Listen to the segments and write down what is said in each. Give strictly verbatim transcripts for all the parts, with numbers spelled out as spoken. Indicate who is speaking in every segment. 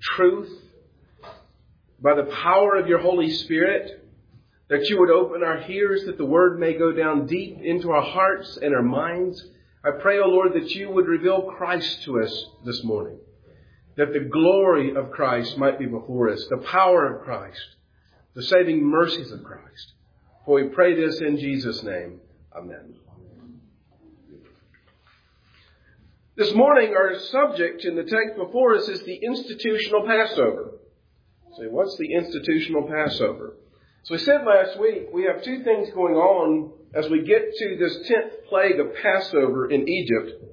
Speaker 1: truth, by the power of your Holy Spirit, that you would open our ears, that the word may go down deep into our hearts and our minds. I pray, O Lord, that you would reveal Christ to us this morning, that the glory of Christ might be before us, the power of Christ, the saving mercies of Christ. For we pray this in Jesus' name. Amen. This morning, our subject in the text before us is the institutional Passover. So what's the institutional Passover? So we said last week, we have two things going on as we get to this tenth plague of Passover in Egypt.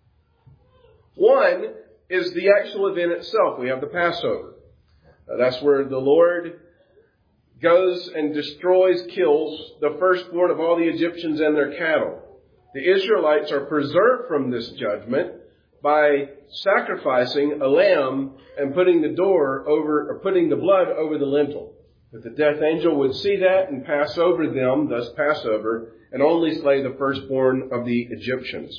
Speaker 1: One is the actual event itself. We have the Passover. Uh, that's where the Lord goes and destroys, kills the firstborn of all the Egyptians and their cattle. The Israelites are preserved from this judgment by sacrificing a lamb and putting the door over, or putting the blood over the lintel. That the death angel would see that and pass over them, thus Passover, and only slay the firstborn of the Egyptians.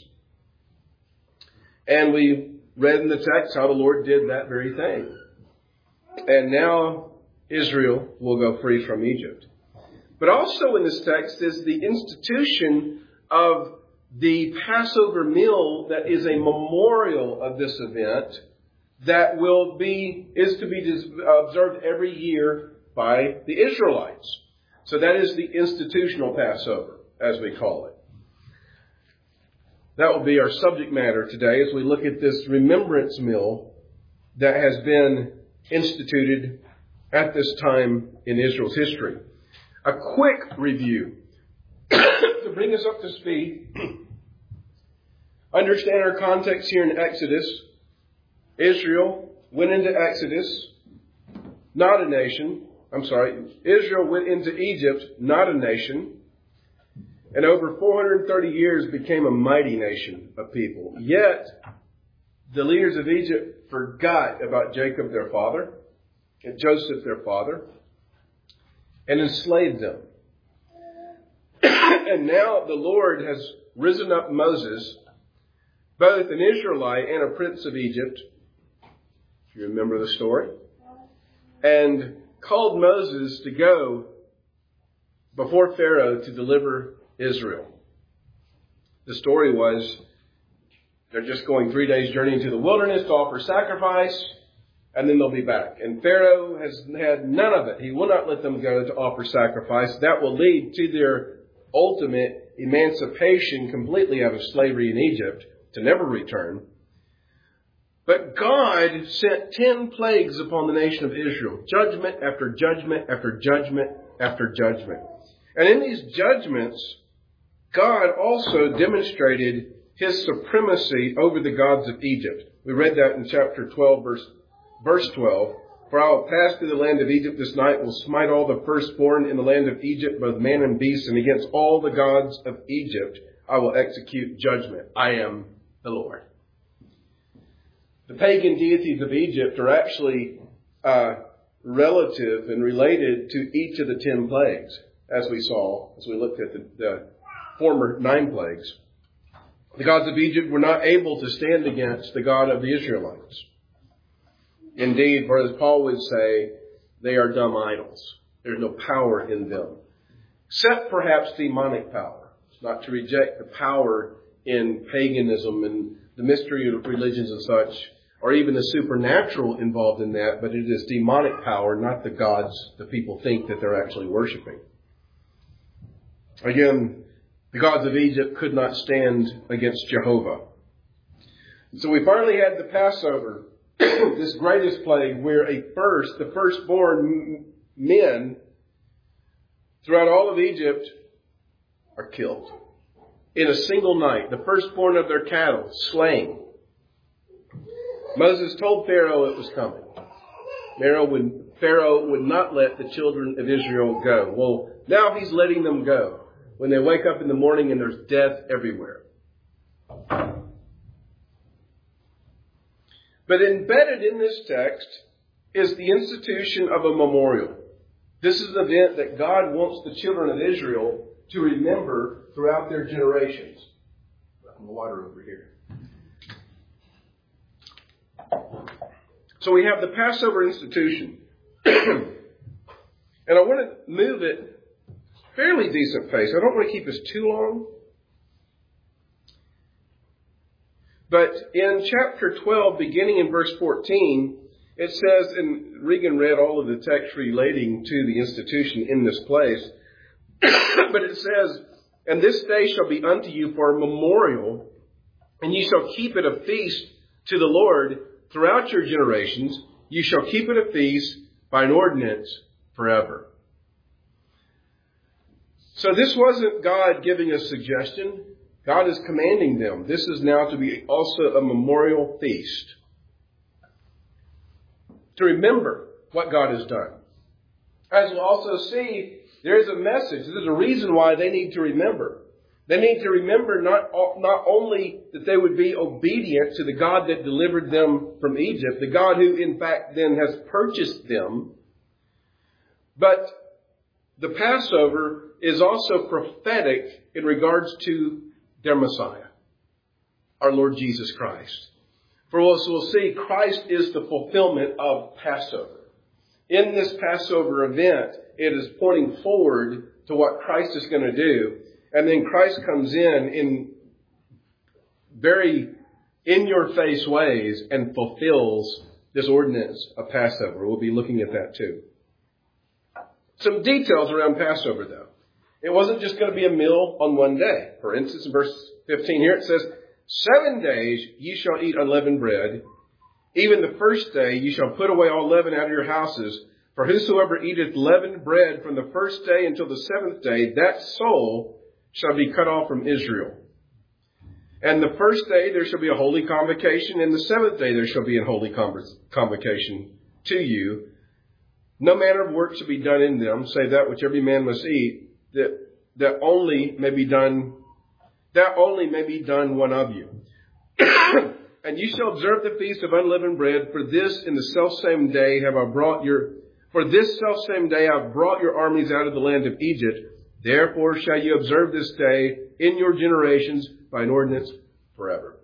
Speaker 1: And we read in the text how the Lord did that very thing. And now Israel will go free from Egypt. But also in this text is the institution of the Passover meal that is a memorial of this event that will be, is to be observed every year by the Israelites. So that is the institutional Passover, as we call it. That will be our subject matter today as we look at this remembrance meal that has been instituted at this time in Israel's history. A quick review to bring us up to speed. Understand our context here in Exodus. Israel went into Exodus, not a nation. I'm sorry, Israel went into Egypt, not a nation, and over four hundred thirty years became a mighty nation of people. Yet, the leaders of Egypt forgot about Jacob, their father, and Joseph, their father, and enslaved them. And now the Lord has risen up Moses, both an Israelite and a prince of Egypt, if you remember the story, and called Moses to go before Pharaoh to deliver Israel. The story was they're just going three days' journey into the wilderness to offer sacrifice, and then they'll be back. And Pharaoh has had none of it. He will not let them go to offer sacrifice. That will lead to their ultimate emancipation completely out of slavery in Egypt to never return. But God sent ten plagues upon the nation of Israel. Judgment after judgment after judgment after judgment. And in these judgments, God also demonstrated his supremacy over the gods of Egypt. We read that in chapter twelve, verse, verse twelve. For I will pass through the land of Egypt this night, will smite all the firstborn in the land of Egypt, both man and beast, and against all the gods of Egypt I will execute judgment. I am the Lord. The pagan deities of Egypt are actually uh, relative and related to each of the ten plagues, as we saw, as we looked at the, the former nine plagues. The gods of Egypt were not able to stand against the God of the Israelites. Indeed, for as Paul would say, they are dumb idols. There's no power in them, except perhaps demonic power. It's not to reject the power in paganism and the mystery of religions and such, or even the supernatural involved in that, but it is demonic power, not the gods the people think that they're actually worshiping. Again, the gods of Egypt could not stand against Jehovah. So we finally had the Passover, this greatest plague, where a first, the firstborn men throughout all of Egypt are killed. In a single night, the firstborn of their cattle slain. Moses told Pharaoh it was coming. Pharaoh would, Pharaoh would not let the children of Israel go. Well, now he's letting them go when they wake up in the morning and there's death everywhere. But embedded in this text is the institution of a memorial. This is an event that God wants the children of Israel to remember throughout their generations. The water over here. So we have the Passover institution. And I want to move it fairly decent pace. I don't want to keep this too long. But in chapter twelve, beginning in verse fourteen, it says, and Regan read all of the text relating to the institution in this place, but it says, "And this day shall be unto you for a memorial, and ye shall keep it a feast to the Lord throughout your generations. You shall keep it a feast by an ordinance forever." So this wasn't God giving a suggestion. God is commanding them. This is now to be also a memorial feast, to remember what God has done. As we'll also see, there is a message. There's a reason why they need to remember. They need to remember not, not only that they would be obedient to the God that delivered them from Egypt, the God who in fact then has purchased them, but the Passover is also prophetic in regards to their Messiah, our Lord Jesus Christ. For as we'll see, Christ is the fulfillment of Passover. In this Passover event, it is pointing forward to what Christ is going to do. And then Christ comes in in very in-your-face ways and fulfills this ordinance of Passover. We'll be looking at that too. Some details around Passover, though. It wasn't just going to be a meal on one day. For instance, in verse fifteen here, it says, "Seven days ye shall eat unleavened bread. Even the first day ye shall put away all leaven out of your houses. For whosoever eateth leavened bread from the first day until the seventh day, that soul shall be cut off from Israel. And the first day there shall be a holy convocation, and the seventh day there shall be a holy convocation to you. No manner of work shall be done in them, save that which every man must eat, that that only may be done, that only may be done one of you. And you shall observe the feast of unleavened bread, for this in the selfsame day have I brought your, for this selfsame day I have brought your armies out of the land of Egypt. Therefore shall you observe this day in your generations by an ordinance forever."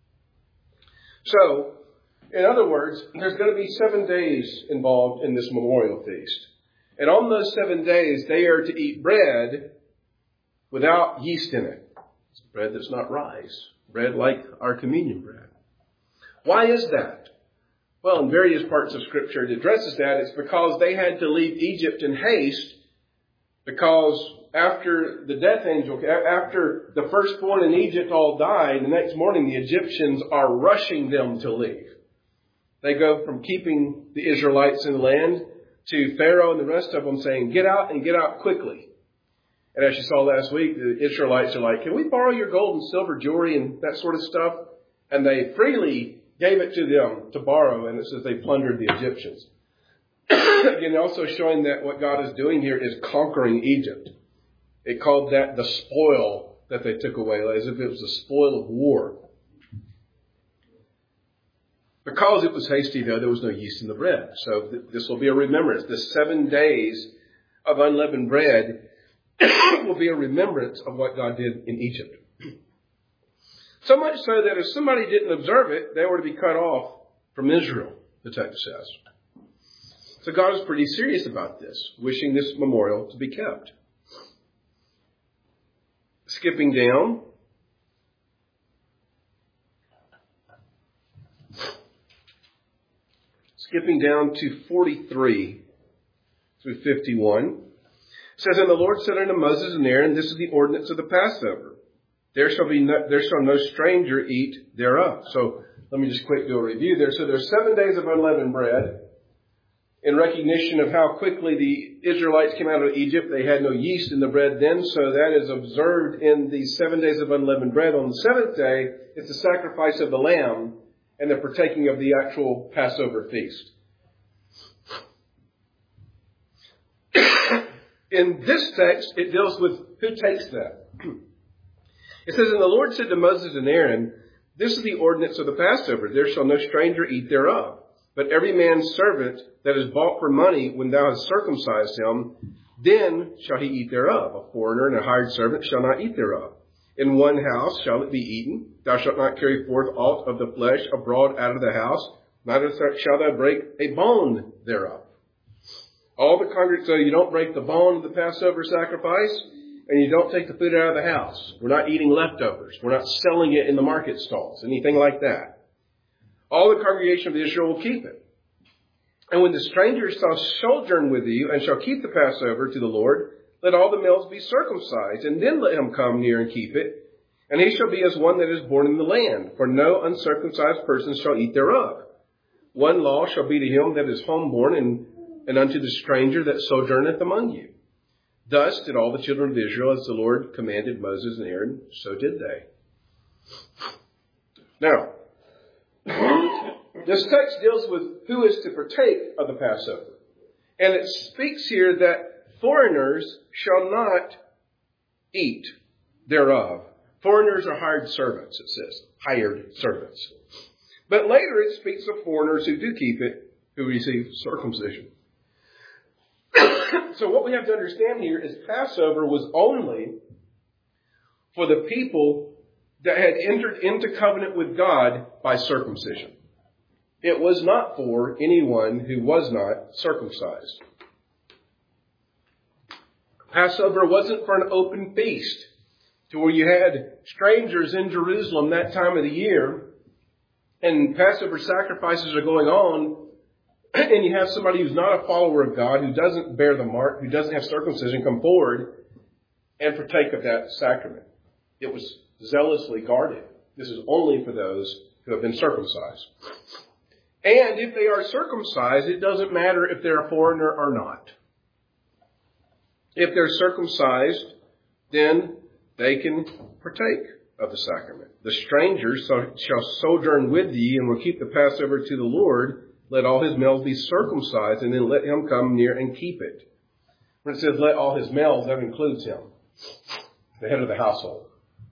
Speaker 1: So, in other words, there's going to be seven days involved in this memorial feast. And on those seven days, they are to eat bread without yeast in it. It's bread that's not rice. Bread like our communion bread. Why is that? Well, in various parts of Scripture it addresses that. It's because they had to leave Egypt in haste, because after the death angel, after the firstborn in Egypt all died, the next morning the Egyptians are rushing them to leave. They go from keeping the Israelites in the land to Pharaoh and the rest of them saying, "Get out and get out quickly." And as you saw last week, the Israelites are like, "Can we borrow your gold and silver jewelry and that sort of stuff?" And they freely gave it to them to borrow, and it says they plundered the Egyptians. Again, also showing that what God is doing here is conquering Egypt. It called that the spoil that they took away, as if it was the spoil of war. Because it was hasty, though, there was no yeast in the bread. So th- this will be a remembrance. The seven days of unleavened bread will be a remembrance of what God did in Egypt. So much so that if somebody didn't observe it, they were to be cut off from Israel, the text says. So God is pretty serious about this, wishing this memorial to be kept. Skipping down. Skipping down to forty-three through fifty-one. It says, "And the Lord said unto Moses and Aaron, This is the ordinance of the Passover. There shall be no, there shall no stranger eat thereof." So let me just quick do a review there. So there's seven days of unleavened bread. In recognition of how quickly the Israelites came out of Egypt, they had no yeast in the bread then, so that is observed in the seven days of unleavened bread. On the seventh day, it's the sacrifice of the lamb and the partaking of the actual Passover feast. In this text, it deals with who takes that. It says, "And the Lord said to Moses and Aaron, This is the ordinance of the Passover. There shall no stranger eat thereof. But every man's servant that is bought for money, when thou hast circumcised him, then shall he eat thereof. A foreigner and a hired servant shall not eat thereof. In one house shall it be eaten. Thou shalt not carry forth aught of the flesh abroad out of the house. neither shall thou break a bone thereof. All the congregation, so you don't break the bone of the Passover sacrifice, and you don't take the food out of the house. We're not eating leftovers. We're not selling it in the market stalls, anything like that. All the congregation of Israel will keep it. And when the stranger shall sojourn with you, and shall keep the Passover to the Lord, let all the males be circumcised, and then let him come near and keep it. And he shall be as one that is born in the land, for no uncircumcised person shall eat thereof. One law shall be to him that is homeborn, and, and unto the stranger that sojourneth among you. Thus did all the children of Israel, as the Lord commanded Moses and Aaron, so did they. Now, this text deals with who is to partake of the Passover. And it speaks here that foreigners shall not eat thereof. Foreigners are hired servants, it says. Hired servants. But later it speaks of foreigners who do keep it, who receive circumcision. So what we have to understand here is Passover was only for the people that had entered into covenant with God by circumcision. It was not for anyone who was not circumcised. Passover wasn't for an open feast to where you had strangers in Jerusalem that time of the year and Passover sacrifices are going on, and you have somebody who's not a follower of God, who doesn't bear the mark, who doesn't have circumcision, come forward and partake of that sacrament. It was zealously guarded. This is only for those who have been circumcised. And if they are circumcised, it doesn't matter if they're a foreigner or not. If they're circumcised, then they can partake of the sacrament. The stranger shall sojourn with thee and will keep the Passover to the Lord. Let all his males be circumcised, and then let him come near and keep it. When it says let all his males, that includes him, the head of the household.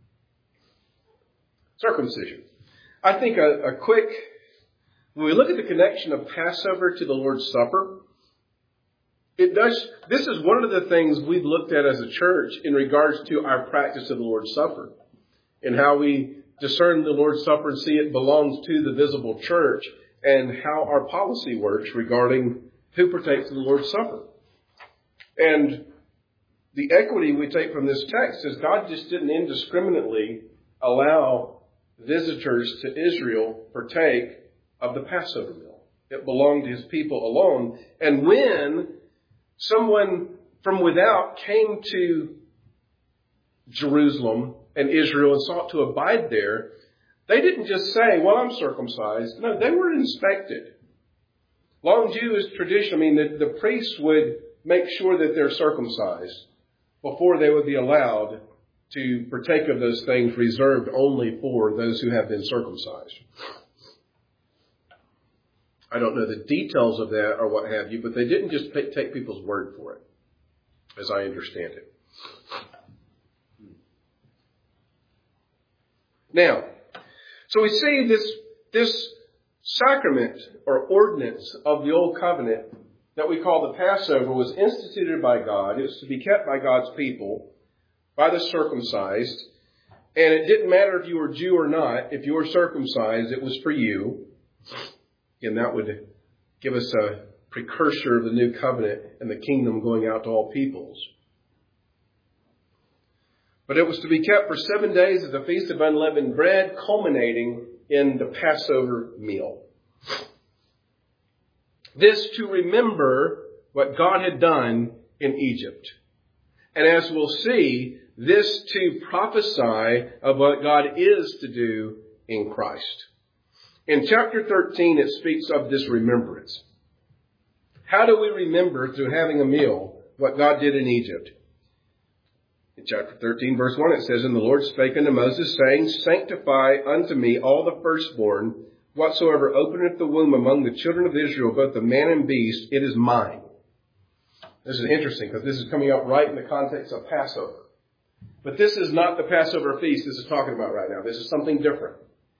Speaker 1: Circumcision. I think a, a quick, when we look at the connection of Passover to the Lord's Supper, it does. This is one of the things we've looked at as a church in regards to our practice of the Lord's Supper and how we discern the Lord's Supper and see it belongs to the visible church, and how our policy works regarding who partakes of the Lord's Supper. And the equity we take from this text is God just didn't indiscriminately allow visitors to Israel partake of the Passover meal. It belonged to his people alone. And when someone from without came to Jerusalem and Israel and sought to abide there, they didn't just say, well, I'm circumcised. No, they were inspected. Long Jewish tradition, I mean, the, the priests would make sure that they're circumcised before they would be allowed to partake of those things reserved only for those who have been circumcised. I don't know the details of that or what have you, but they didn't just take people's word for it, as I understand it. Now, so we see this, this sacrament or ordinance of the Old Covenant that we call the Passover was instituted by God. It was to be kept by God's people, by the circumcised. And it didn't matter if you were Jew or not. If you were circumcised, it was for you. And that would give us a precursor of the new covenant and the kingdom going out to all peoples. But it was to be kept for seven days as a feast of unleavened bread, culminating in the Passover meal. This to remember what God had done in Egypt. And as we'll see, this to prophesy of what God is to do in Christ. In chapter thirteen, it speaks of this remembrance. How do we remember through having a meal what God did in Egypt? In chapter thirteen, verse one, it says, And the Lord spake unto Moses, saying, Sanctify unto me all the firstborn, whatsoever openeth the womb among the children of Israel, both the man and beast, it is mine. This is interesting because this is coming up right in the context of Passover. But this is not the Passover feast this is talking about right now. This is something different.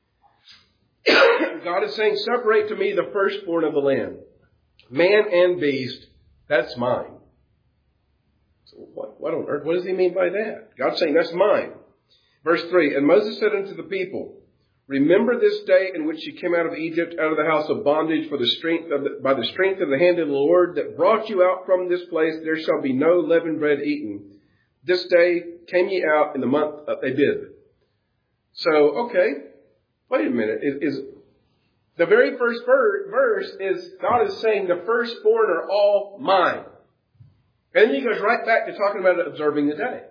Speaker 1: God is saying, separate to me the firstborn of the land. Man and beast, that's mine. So what, what on earth? What does he mean by that? God's saying, that's mine. Verse three, And Moses said unto the people, Remember this day in which you came out of Egypt, out of the house of bondage, for the strength of the, by the strength of the hand of the Lord that brought you out from this place. There shall be no leavened bread eaten. This day came ye out in the month of Abib. So, okay, wait a minute. Is, is the very first verse is God is saying the firstborn are all mine. And then he goes right back to talking about observing the day.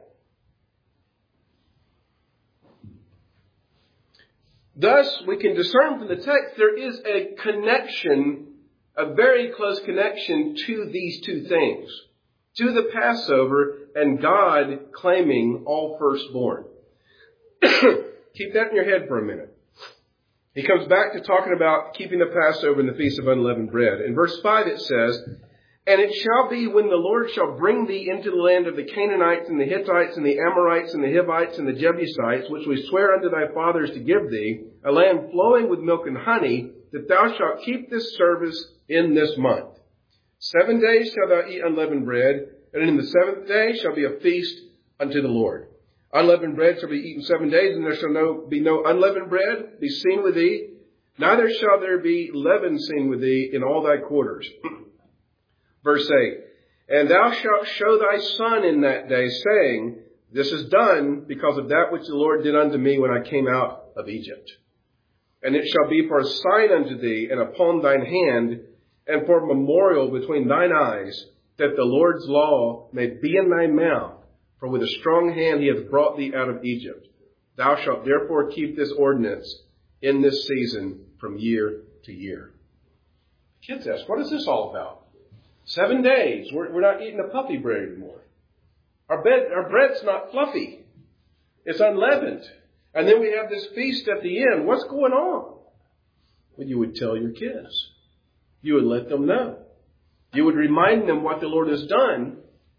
Speaker 1: Thus, we can discern from the text there is a connection, a very close connection to these two things. To the Passover and God claiming all firstborn. Keep that in your head for a minute. He comes back to talking about keeping the Passover and the Feast of Unleavened Bread. In verse five it says, And it shall be when the Lord shall bring thee into the land of the Canaanites and the Hittites and the Amorites and the Hivites and the Jebusites, which we swear unto thy fathers to give thee, a land flowing with milk and honey, that thou shalt keep this service in this month. Seven days shalt thou eat unleavened bread, and in the seventh day shall be a feast unto the Lord. Unleavened bread shall be eaten seven days, and there shall no, be no unleavened bread be seen with thee, neither shall there be leaven seen with thee in all thy quarters. Verse eight, And thou shalt show thy son in that day, saying, This is done because of that which the Lord did unto me when I came out of Egypt. And it shall be for a sign unto thee, and upon thine hand, and for a memorial between thine eyes, that the Lord's law may be in thy mouth. For with a strong hand he hath brought thee out of Egypt. Thou shalt therefore keep this ordinance in this season from year to year. Kids ask, what is this all about? Seven days. We're, we're not eating the puffy bread anymore. Our, bed, our bread's not fluffy. It's unleavened. And then we have this feast at the end. What's going on? Well, you would tell your kids. You would let them know. You would remind them what the Lord has done.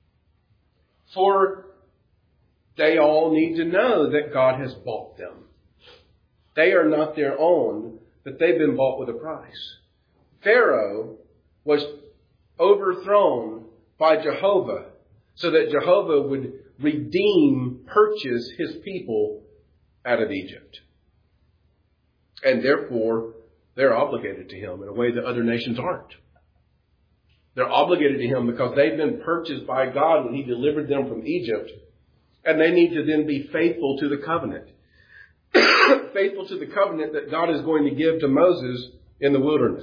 Speaker 1: For they all need to know that God has bought them. They are not their own, but they've been bought with a price. Pharaoh was overthrown by Jehovah so that Jehovah would redeem, purchase his people out of Egypt. And therefore, they're obligated to him in a way that other nations aren't. They're obligated to him because they've been purchased by God when he delivered them from Egypt. And they need to then be faithful to the covenant. Faithful to the covenant that God is going to give to Moses in the wilderness.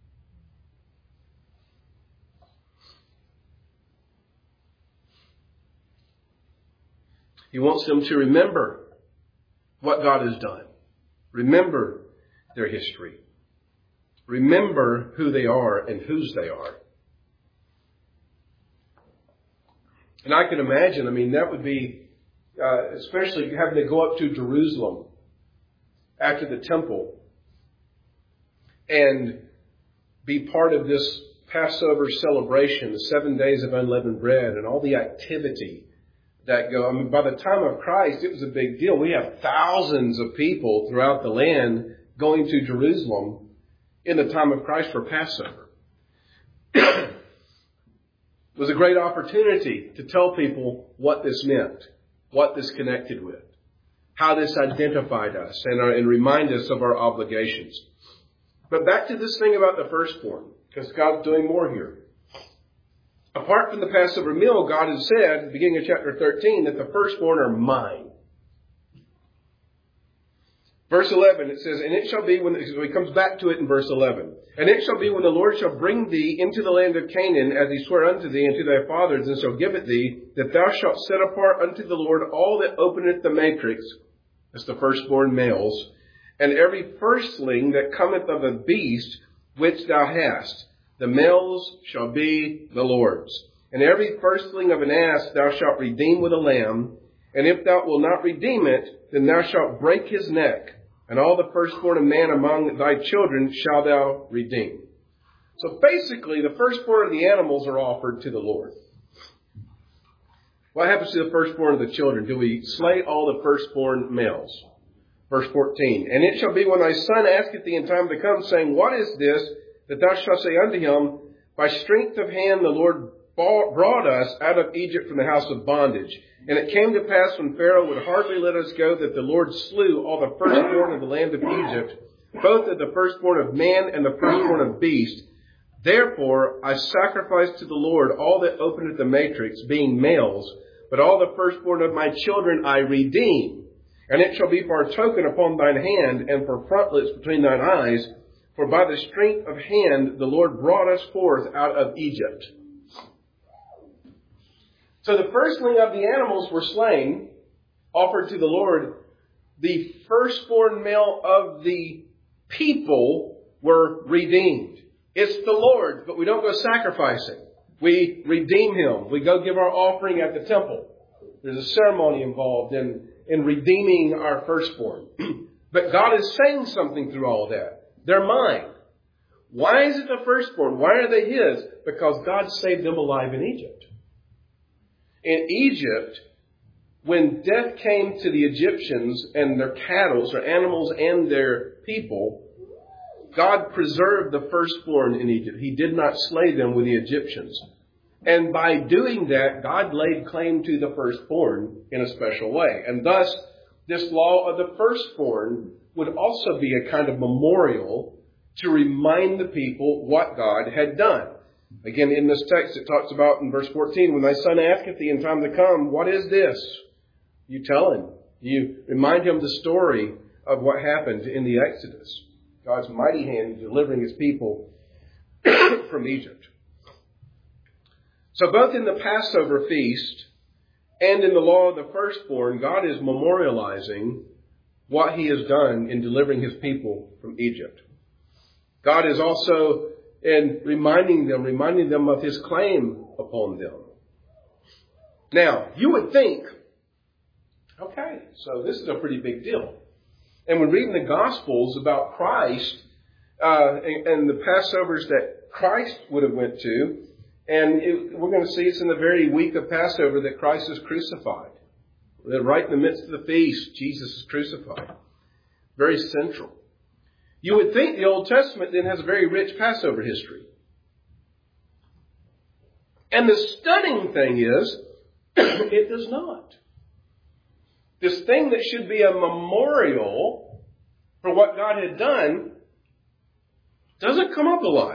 Speaker 1: He wants them to remember what God has done. Remember their history. Remember who they are and whose they are. And I can imagine, I mean, that would be, uh, especially having to go up to Jerusalem after the temple and be part of this Passover celebration, the seven days of unleavened bread and all the activity that go. I mean, by the time of Christ, it was a big deal. We have thousands of people throughout the land going to Jerusalem in the time of Christ for Passover. It was a great opportunity to tell people what this meant, what this connected with, how this identified us, and, our, and remind us of our obligations. But back to this thing about the firstborn, because God's doing more here. Apart from the Passover meal, God has said, at the beginning of chapter thirteen, that the firstborn are mine. Verse eleven, it says, and it shall be when, so he comes back to it in verse eleven. And it shall be when the Lord shall bring thee into the land of Canaan, as he sware unto thee and to thy fathers, and shall give it thee, that thou shalt set apart unto the Lord all that openeth the matrix, that's the firstborn males, and every firstling that cometh of a beast which thou hast. The males shall be the Lord's. And every firstling of an ass thou shalt redeem with a lamb, and if thou wilt not redeem it, then thou shalt break his neck. And all the firstborn of man among thy children shalt thou redeem. So basically, the firstborn of the animals are offered to the Lord. What happens to the firstborn of the children? Do we slay all the firstborn males? Verse fourteen. And it shall be when thy son asketh thee in time to come, saying, what is this that thou shalt say unto him, by strength of hand the Lord brought us out of Egypt from the house of bondage. And it came to pass when Pharaoh would hardly let us go that the Lord slew all the firstborn of the land of Egypt, both of the firstborn of man and the firstborn of beast. Therefore I sacrificed to the Lord all that openeth the matrix, being males, but all the firstborn of my children I redeem. And it shall be for a token upon thine hand, and for frontlets between thine eyes, for by the strength of hand the Lord brought us forth out of Egypt. So the firstling of the animals were slain, offered to the Lord. The firstborn male of the people were redeemed. It's the Lord's, but we don't go sacrificing. We redeem him. We go give our offering at the temple. There's a ceremony involved in, in redeeming our firstborn. But God is saying something through all of that. They're mine. Why is it the firstborn? Why are they his? Because God saved them alive in Egypt. In Egypt, when death came to the Egyptians and their cattle, their animals and their people, God preserved the firstborn in Egypt. He did not slay them with the Egyptians. And by doing that, God laid claim to the firstborn in a special way. And thus, this law of the firstborn would also be a kind of memorial to remind the people what God had done. Again, in this text, it talks about in verse fourteen, when thy son asketh thee in time to come, what is this? You tell him. You remind him the story of what happened in the Exodus. God's mighty hand in delivering his people from Egypt. So both in the Passover feast and in the law of the firstborn, God is memorializing what he has done in delivering his people from Egypt. God is also in reminding them, reminding them of his claim upon them. Now, you would think, okay, so this is a pretty big deal. And when reading the Gospels about Christ uh, and, and the Passovers that Christ would have went to, and it, we're going to see it's in the very week of Passover that Christ is crucified. Right in the midst of the feast, Jesus is crucified. Very central. You would think the Old Testament then has a very rich Passover history. And the stunning thing is, it does not. This thing that should be a memorial for what God had done doesn't come up a lot.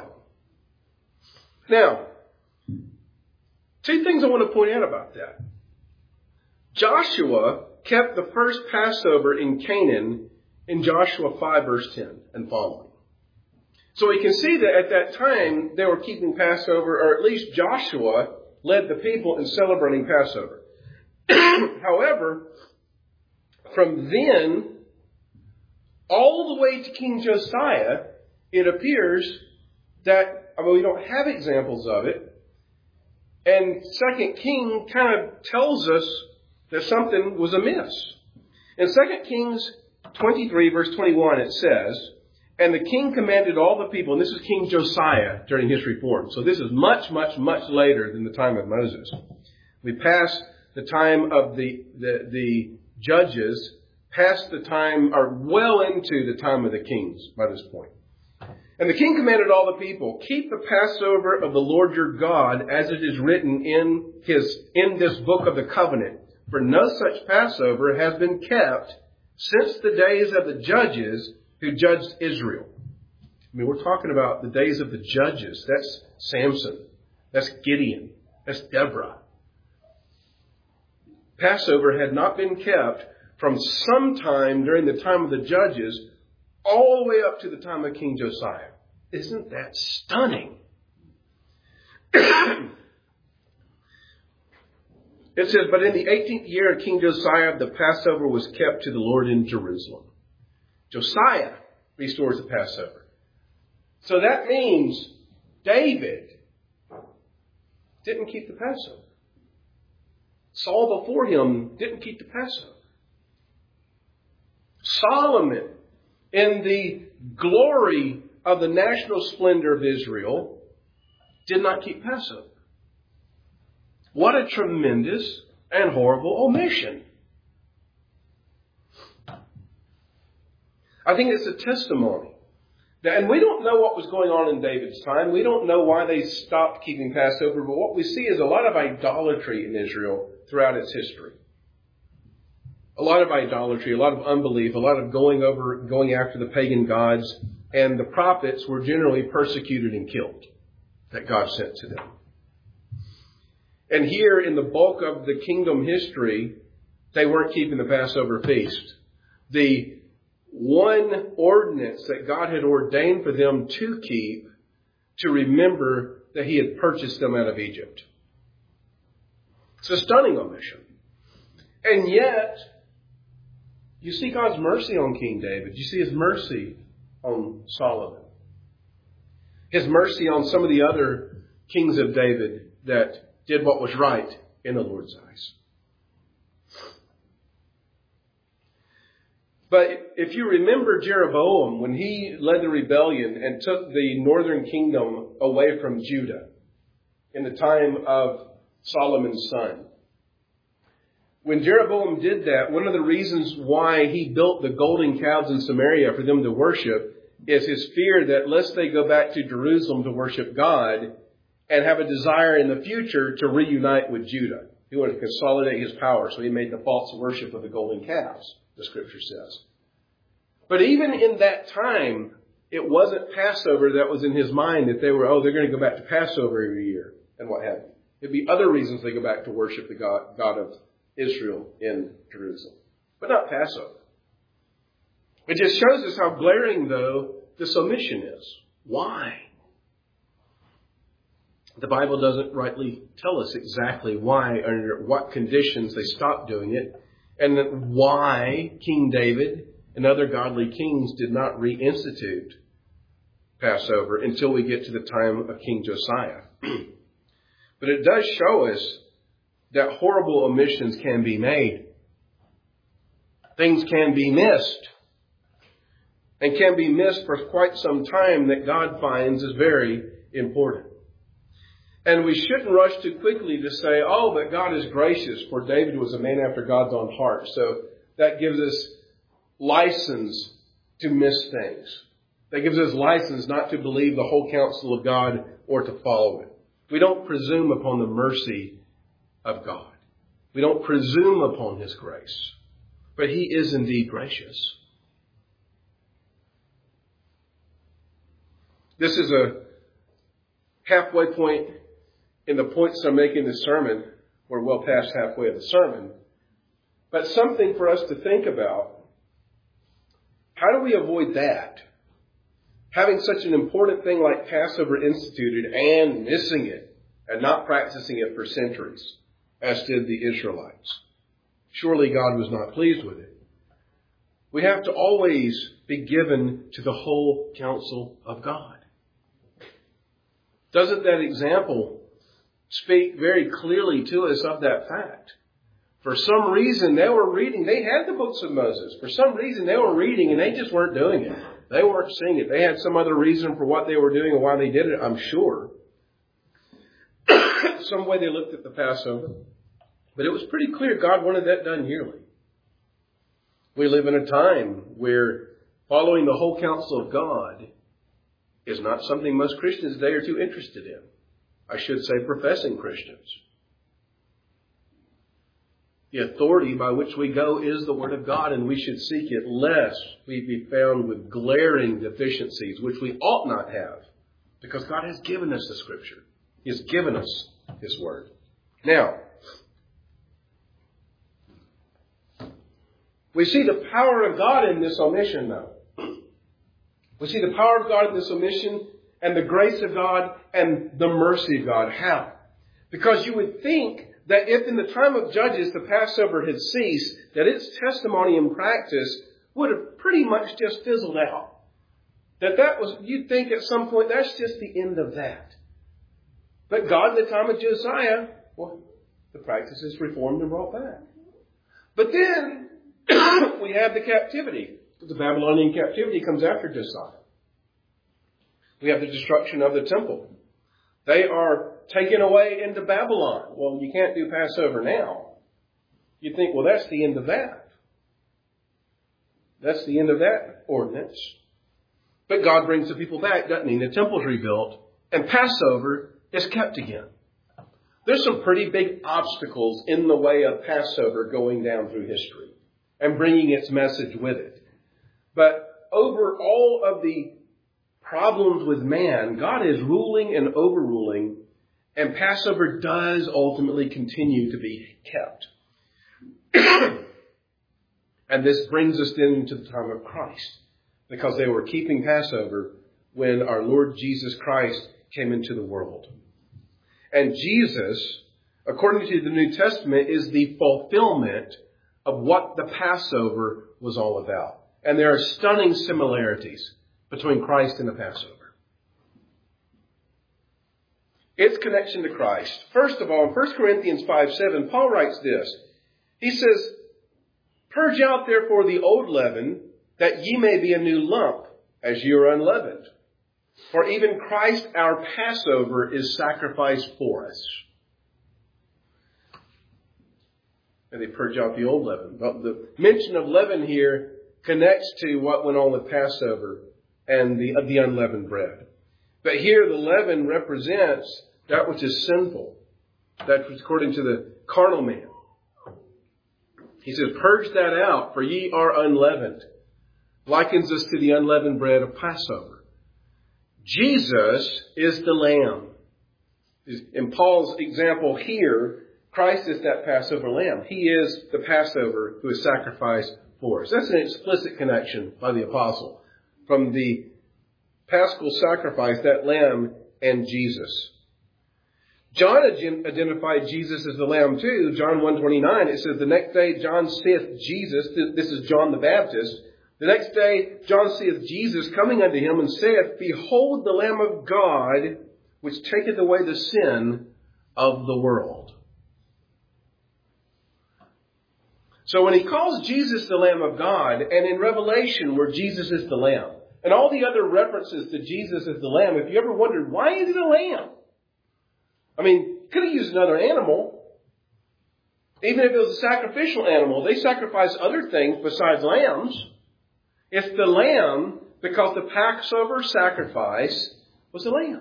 Speaker 1: Now, two things I want to point out about that. Joshua kept the first Passover in Canaan in Joshua five verse ten and following. So we can see that at that time they were keeping Passover, or at least Joshua led the people in celebrating Passover. However, from then all the way to King Josiah, it appears that, I mean, we don't have examples of it. And Second Kings kind of tells us that something was amiss. In Second Kings twenty-three verse twenty-one, it says, and the king commanded all the people, and this is King Josiah during his reform. So this is much, much, much later than the time of Moses. We pass the time of the, the, the judges, past the time, or well into the time of the kings by this point. And the king commanded all the people, keep the Passover of the Lord your God as it is written in his, in this book of the covenant. For no such Passover has been kept since the days of the judges who judged Israel. I mean, we're talking about the days of the judges. That's Samson. That's Gideon. That's Deborah. Passover had not been kept from some time during the time of the judges all the way up to the time of King Josiah. Isn't that stunning? It says, but in the eighteenth year of King Josiah, the Passover was kept to the Lord in Jerusalem. Josiah restores the Passover. So that means David didn't keep the Passover. Saul before him didn't keep the Passover. Solomon, in the glory of the national splendor of Israel, did not keep Passover. What a tremendous and horrible omission. I think it's a testimony And we don't know what was going on in David's time. We don't know why they stopped keeping Passover. But what we see is a lot of idolatry in Israel throughout its history. A lot of idolatry, a lot of unbelief, a lot of going over, going after the pagan gods. And the prophets were generally persecuted and killed that God sent to them. And here in the bulk of the kingdom history, they weren't keeping the Passover feast. The one ordinance that God had ordained for them to keep, to remember that He had purchased them out of Egypt. It's a stunning omission. And yet, you see God's mercy on King David. You see His mercy on Solomon. His mercy on some of the other kings of David that did what was right in the Lord's eyes. But if you remember Jeroboam, when he led the rebellion and took the northern kingdom away from Judah in the time of Solomon's son. When Jeroboam did that, one of the reasons why he built the golden calves in Samaria for them to worship is his fear that lest they go back to Jerusalem to worship God and have a desire in the future to reunite with Judah. He wanted to consolidate his power, so he made the false worship of the golden calves, the scripture says. But even in that time, it wasn't Passover that was in his mind, that they were, oh, they're going to go back to Passover every year and what have you. It'd be other reasons they go back to worship the God, God of Israel in Jerusalem, but not Passover. It just shows us how glaring, though, this omission is. Why? The Bible doesn't rightly tell us exactly why, under what conditions they stopped doing it, and that why King David and other godly kings did not reinstitute Passover until we get to the time of King Josiah. But it does show us that horrible omissions can be made. Things can be missed. And can be missed for quite some time that God finds is very important. And we shouldn't rush too quickly to say, oh, but God is gracious, for David was a man after God's own heart. So that gives us license to miss things. That gives us license not to believe the whole counsel of God or to follow it. We don't presume upon the mercy of God. We don't presume upon His grace. But He is indeed gracious. This is a halfway point in the points I'm making in this sermon. We're well past halfway of the sermon. But something for us to think about. How do we avoid that? Having such an important thing like Passover instituted and missing it and not practicing it for centuries, as did the Israelites. Surely God was not pleased with it. We have to always be given to the whole counsel of God. Doesn't that example speak very clearly to us of that fact? For some reason, they were reading. They had the books of Moses. For some reason, they were reading and they just weren't doing it. They weren't seeing it. They had some other reason for what they were doing and why they did it, I'm sure. Some way they looked at the Passover. But it was pretty clear God wanted that done yearly. We live in a time where following the whole counsel of God is not something most Christians today are too interested in. I should say professing Christians. The authority by which we go is the Word of God, and we should seek it lest we be found with glaring deficiencies, which we ought not have, because God has given us the Scripture. He has given us His Word. Now, we see the power of God in this omission, though. We see the power of God in this omission and the grace of God and the mercy of God. How? Because you would think that if in the time of Judges the Passover had ceased, that its testimony and practice would have pretty much just fizzled out. That that was, you'd think at some point, that's just the end of that. But God, in the time of Josiah, well, the practice is reformed and brought back. But then we have the captivity. The Babylonian captivity comes after Josiah. We have the destruction of the temple. They are taken away into Babylon. Well, you can't do Passover now. You think, well, that's the end of that. That's the end of that ordinance. But God brings the people back, doesn't he? The temple's rebuilt and Passover is kept again. There's some pretty big obstacles in the way of Passover going down through history and bringing its message with it. But over all of the problems with man, God is ruling and overruling, and Passover does ultimately continue to be kept. And this brings us into the time of Christ, because they were keeping Passover when our Lord Jesus Christ came into the world. And Jesus, according to the New Testament, is the fulfillment of what the Passover was all about. And there are stunning similarities between Christ and the Passover. Its connection to Christ. First of all, in First Corinthians five seven, Paul writes this. He says, "Purge out therefore the old leaven, that ye may be a new lump, as ye are unleavened. For even Christ our Passover is sacrificed for us." And they purge out the old leaven. But the mention of leaven here connects to what went on with Passover and the, the unleavened bread. But here the leaven represents that which is sinful. That was according to the carnal man. He says, "Purge that out, for ye are unleavened." Likens us to the unleavened bread of Passover. Jesus is the Lamb. In Paul's example here, Christ is that Passover Lamb. He is the Passover who is sacrificed for us. That's an explicit connection by the apostle from the Paschal sacrifice, that Lamb, and Jesus. John identified Jesus as the Lamb too. John one twenty-nine, it says, "The next day John seeth Jesus," this is John the Baptist, "the next day John seeth Jesus coming unto him, and saith, Behold the Lamb of God, which taketh away the sin of the world." So when he calls Jesus the Lamb of God, and in Revelation where Jesus is the Lamb, and all the other references to Jesus as the Lamb, if you ever wondered, why is it a lamb? I mean, could have used another animal. Even if it was a sacrificial animal, they sacrifice other things besides lambs. It's the lamb because the Passover sacrifice was a lamb.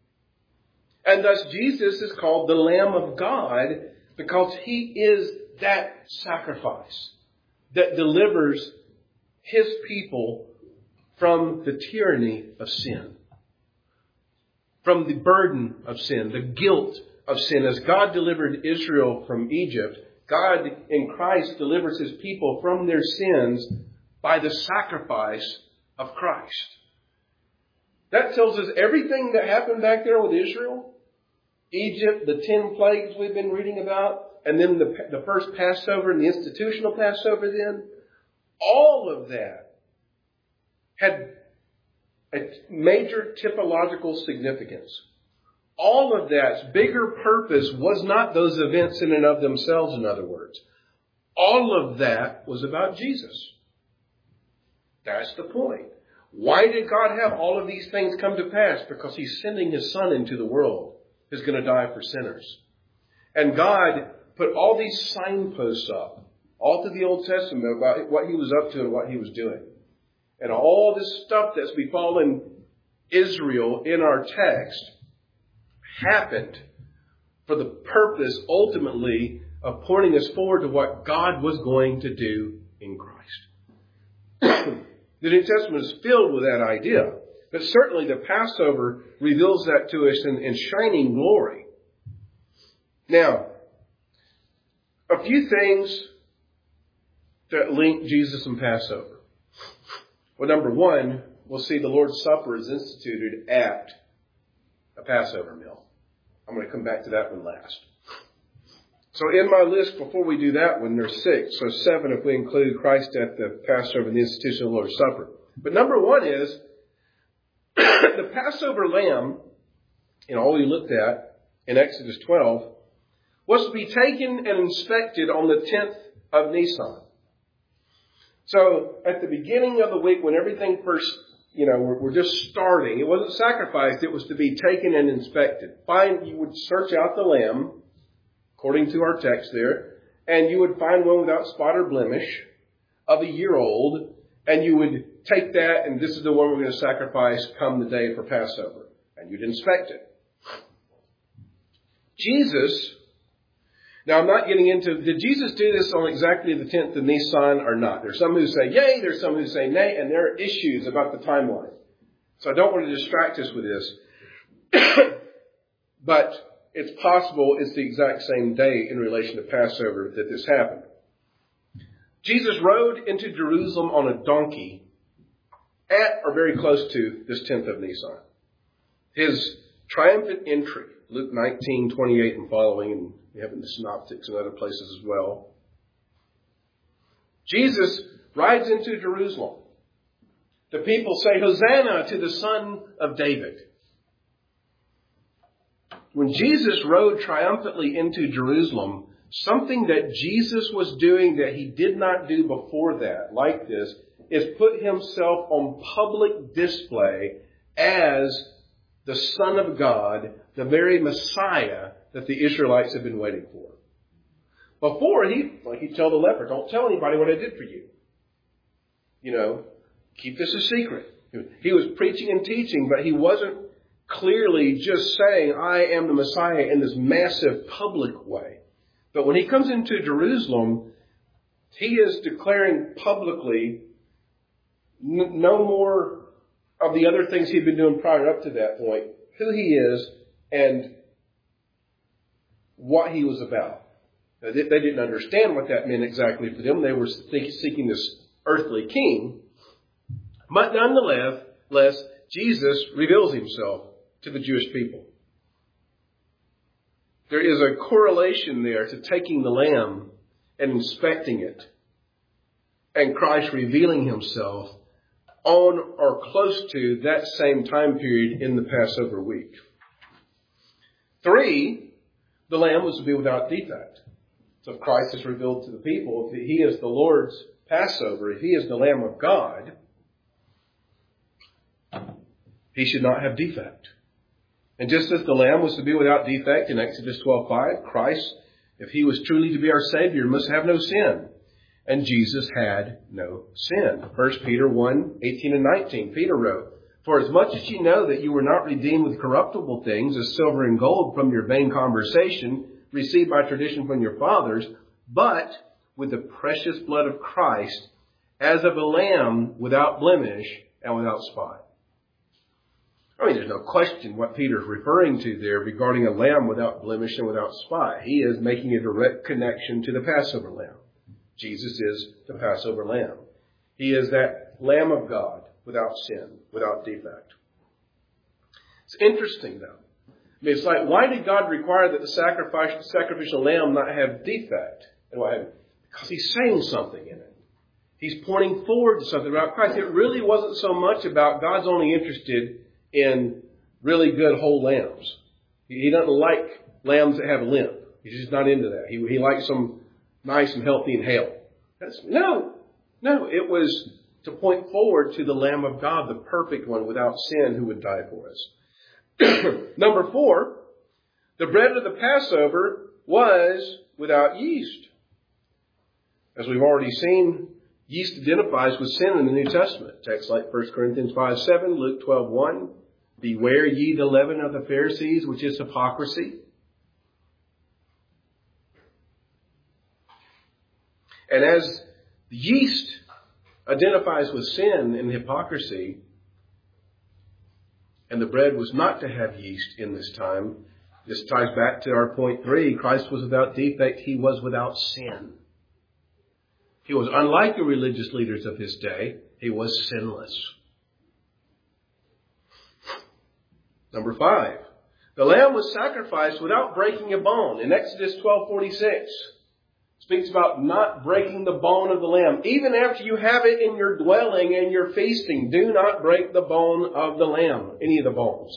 Speaker 1: And thus Jesus is called the Lamb of God because he is that sacrifice that delivers his people from the tyranny of sin, from the burden of sin, the guilt of sin. As God delivered Israel from Egypt, God in Christ delivers his people from their sins by the sacrifice of Christ. That tells us everything that happened back there with Israel, Egypt, the ten plagues we've been reading about, and then the, the first Passover and the institutional Passover then, all of that had a major typological significance. All of that's bigger purpose was not those events in and of themselves, in other words. All of that was about Jesus. That's the point. Why did God have all of these things come to pass? Because he's sending his Son into the world who's going to die for sinners. And God put all these signposts up, all through the Old Testament, about what he was up to and what he was doing. And all this stuff that's befallen Israel in our text happened for the purpose, ultimately, of pointing us forward to what God was going to do in Christ. The New Testament is filled with that idea. But certainly the Passover reveals that to us in, in shining glory. Now, a few things that link Jesus and Passover. Well, number one, we'll see the Lord's Supper is instituted at a Passover meal. I'm going to come back to that one last. So in my list, before we do that one, there's six. So seven if we include Christ at the Passover and the institution of the Lord's Supper. But number one is the Passover lamb, in all we looked at in Exodus twelve, was to be taken and inspected on the tenth of Nisan. So at the beginning of the week, when everything first, you know, we're, we're just starting, it wasn't sacrificed, it was to be taken and inspected. Find, you would search out the lamb, according to our text there, and you would find one without spot or blemish of a year old, and you would take that and this is the one we're going to sacrifice come the day for Passover. And you'd inspect it. Jesus, now I'm not getting into, did Jesus do this on exactly the tenth of Nisan or not? There's some who say yay, there's some who say nay, and there are issues about the timeline. So I don't want to distract us with this. But it's possible it's the exact same day in relation to Passover that this happened. Jesus rode into Jerusalem on a donkey at or very close to this tenth of Nisan. His triumphant entry, Luke nineteen, twenty-eight and following, and we have it in the Synoptics and other places as well. Jesus rides into Jerusalem. The people say, Hosanna to the Son of David. When Jesus rode triumphantly into Jerusalem, something that Jesus was doing that he did not do before that, like this, is put himself on public display as the Son of God, the very Messiah that the Israelites have been waiting for. Before, he, like he'd tell the leper, don't tell anybody what I did for you. You know, keep this a secret. He was preaching and teaching, but he wasn't clearly just saying, I am the Messiah in this massive public way. But when he comes into Jerusalem, he is declaring publicly n- no more of the other things he'd been doing prior up to that point, who he is and what he was about. Now, they, they didn't understand what that meant exactly for them. They were seeking this earthly king. But nonetheless, Jesus reveals himself to the Jewish people. There is a correlation there to taking the lamb and inspecting it, and Christ revealing himself on or close to that same time period in the Passover week. Three, the lamb was to be without defect. So if Christ is revealed to the people, if he is the Lord's Passover, if he is the Lamb of God, he should not have defect. And just as the lamb was to be without defect in Exodus twelve five, Christ, if he was truly to be our Savior, must have no sin. And Jesus had no sin. First Peter one, eighteen and nineteen, Peter wrote, For as much as you know that you were not redeemed with corruptible things, as silver and gold from your vain conversation, received by tradition from your fathers, but with the precious blood of Christ, as of a lamb without blemish and without spot. I mean, there's no question what Peter's referring to there regarding a lamb without blemish and without spot. He is making a direct connection to the Passover lamb. Jesus is the Passover lamb. He is that Lamb of God without sin, without defect. It's interesting, though. I mean, it's like, why did God require that the sacrifice, sacrificial lamb not have defect? And what have you? Because he's saying something in it. He's pointing forward to something about Christ. It really wasn't so much about God's only interested in really good whole lambs. He, he doesn't like lambs that have a limp. He's just not into that. He, he likes them nice and healthy and hale. That's, no, no, it was to point forward to the Lamb of God, the perfect one without sin who would die for us. Number four, the bread of the Passover was without yeast. As we've already seen, yeast identifies with sin in the New Testament. Texts like First Corinthians five seven, Luke twelve one. Beware ye the leaven of the Pharisees, which is hypocrisy. And as the yeast identifies with sin and hypocrisy, and the bread was not to have yeast in this time, this ties back to our point three. Christ was without defect. He was without sin. He was unlike the religious leaders of his day. He was sinless. Number five, the lamb was sacrificed without breaking a bone. In Exodus twelve forty-six, speaks about not breaking the bone of the lamb. Even after you have it in your dwelling and you're feasting, do not break the bone of the lamb, any of the bones.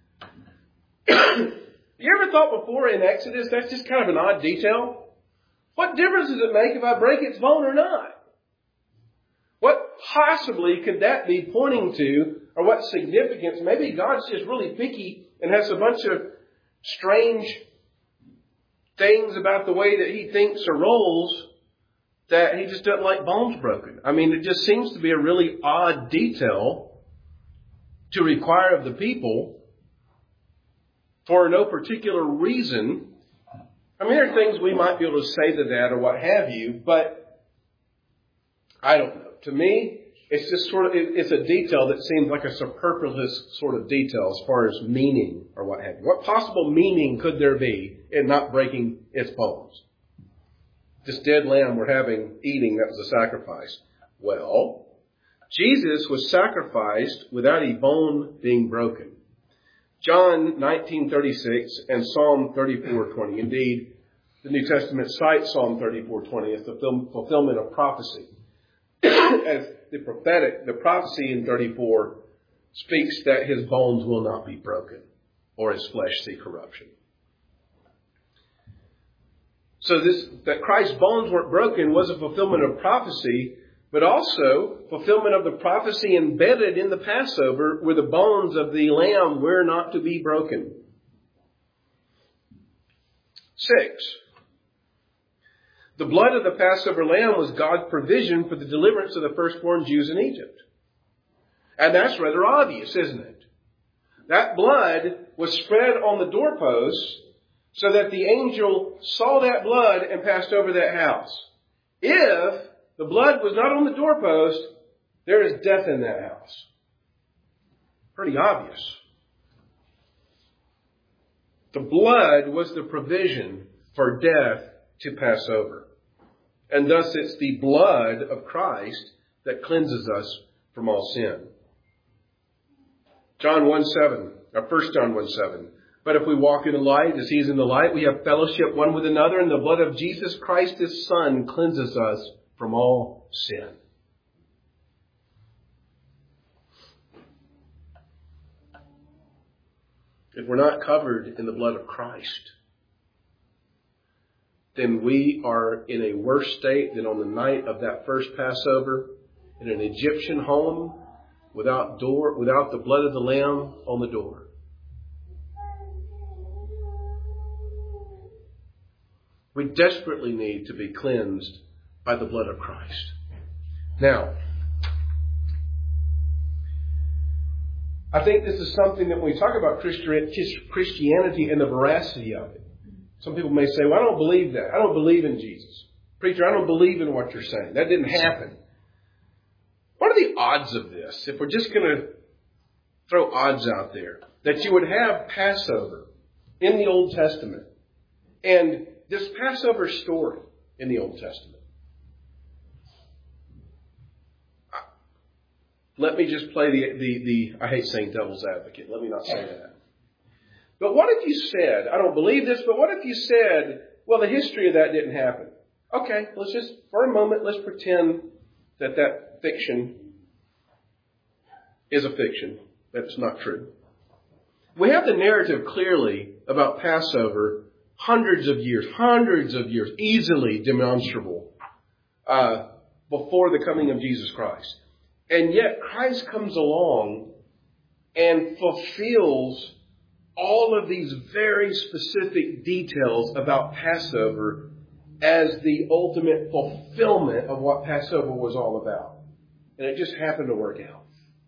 Speaker 1: You ever thought before in Exodus, that's just kind of an odd detail? What difference does it make if I break its bone or not? What possibly could that be pointing to, or what significance? Maybe God's just really picky and has a bunch of strange things about the way that he thinks or rolls that he just doesn't like bones broken. I mean, it just seems to be a really odd detail to require of the people for no particular reason. I mean, there are things we might be able to say to that or what have you, but I don't know. To me, it's just sort of, it's a detail that seems like a superfluous sort of detail as far as meaning or what have you. What possible meaning could there be in not breaking its bones? This dead lamb we're having, eating, that was a sacrifice. Well, Jesus was sacrificed without a bone being broken. John nineteen thirty-six and Psalm thirty-four twenty. Indeed, the New Testament cites Psalm thirty-four twenty as the fulfillment of prophecy. As the prophetic, the prophecy in thirty-four speaks that his bones will not be broken or his flesh see corruption. So this, that Christ's bones weren't broken was a fulfillment of prophecy, but also fulfillment of the prophecy embedded in the Passover where the bones of the lamb were not to be broken. Six. The blood of the Passover lamb was God's provision for the deliverance of the firstborn Jews in Egypt. And that's rather obvious, isn't it? That blood was spread on the doorposts so that the angel saw that blood and passed over that house. If the blood was not on the doorpost, there is death in that house. Pretty obvious. The blood was the provision for death to pass over. And thus it's the blood of Christ that cleanses us from all sin. John one seven, or First John one seven. But if we walk in the light as he is in the light, we have fellowship one with another, and the blood of Jesus Christ, his Son, cleanses us from all sin. If we're not covered in the blood of Christ, then we are in a worse state than on the night of that first Passover in an Egyptian home without door, without the blood of the lamb on the door. We desperately need to be cleansed by the blood of Christ. Now, I think this is something that when we talk about Christianity and the veracity of it, some people may say, well, I don't believe that. I don't believe in Jesus. Preacher, I don't believe in what you're saying. That didn't happen. What are the odds of this? If we're just going to throw odds out there, that you would have Passover in the Old Testament and this Passover story in the Old Testament. Let me just play the, the, the, I hate saying devil's advocate. Let me not say that. But what if you said, I don't believe this, but what if you said, well, the history of that didn't happen? Okay, let's just, for a moment, let's pretend that that fiction is a fiction. That's not true. We have the narrative clearly about Passover hundreds of years, hundreds of years, easily demonstrable uh, before the coming of Jesus Christ. And yet Christ comes along and fulfills all of these very specific details about Passover as the ultimate fulfillment of what Passover was all about. And it just happened to work out.